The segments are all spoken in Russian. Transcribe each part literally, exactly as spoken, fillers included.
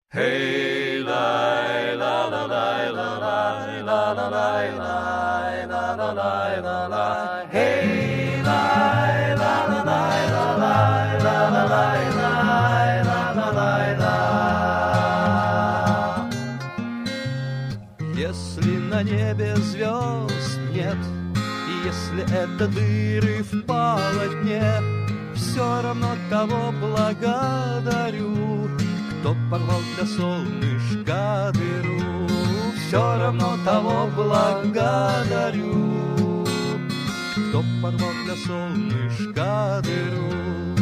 Hey, la la la la la la la la la la la la la. Hey, la la la la la la la la la la. Если на небе звезд нет, и если это дыры в полотне, все равно того благодарю, кто порвал для солнышка дыру. Все равно того благодарю, кто порвал для солнышка дыру.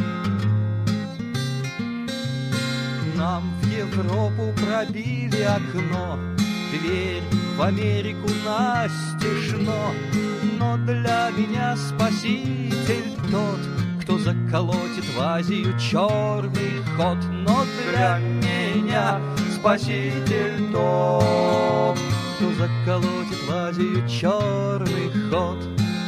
Нам в Европу пробили окно, дверь в Америку настежно, но для меня спаситель тот, кто заколотит в Азию черный ход. Но для меня спаситель тот, кто заколотит в Азию черный ход.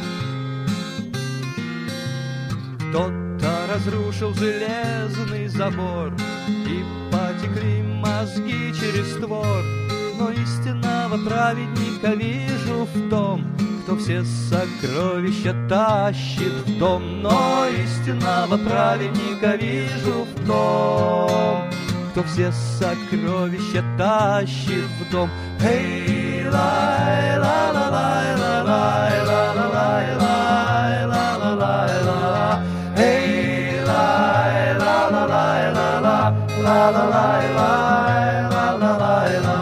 Кто-то разрушил железный забор, и потекли мозги через двор. Но истинного праведника вижу в том, кто все сокровища тащит в дом. Но истинного праведника вижу в том, кто все сокровища тащит в дом. Эй, лай, ла, ла, лай, ла, лай, ла, ла, лай, лай, ла, ла, лай, ла. Эй, лай, ла, ла, лай, ла, ла, ла, ла, лай, лай, ла, ла, лай, ла.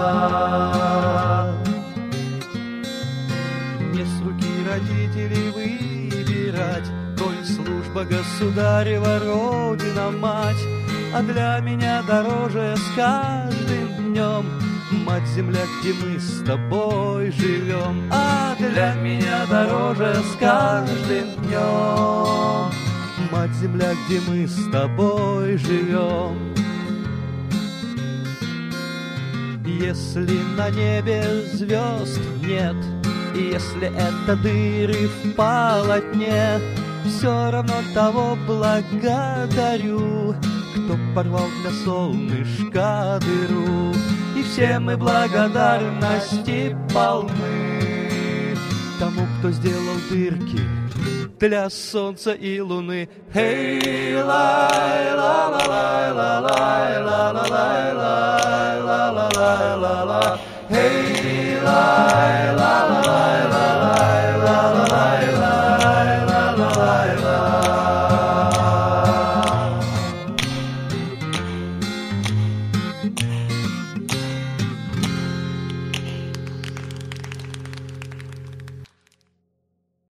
Не с руки родителей выбирать, коль служба государева, родина, мать. А для меня дороже с каждым днем мать-земля, где мы с тобой живем. А для меня дороже с каждым днем мать-земля, где мы с тобой живем. Если на небе звезд нет, и если это дыры в полотне, все равно того благодарю, кто порвал для солнышка дыру. И все мы благодарности полны тому, кто сделал дырки для солнца и луны. Эй, лай, ла, ла, лай, ла, лай, ла, ла, лай, лай, ла, ла, лай, ла, ла. Эй, лай.